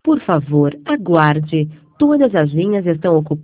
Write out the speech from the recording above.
Por favor, aguarde. Todas as linhas estão ocupadas.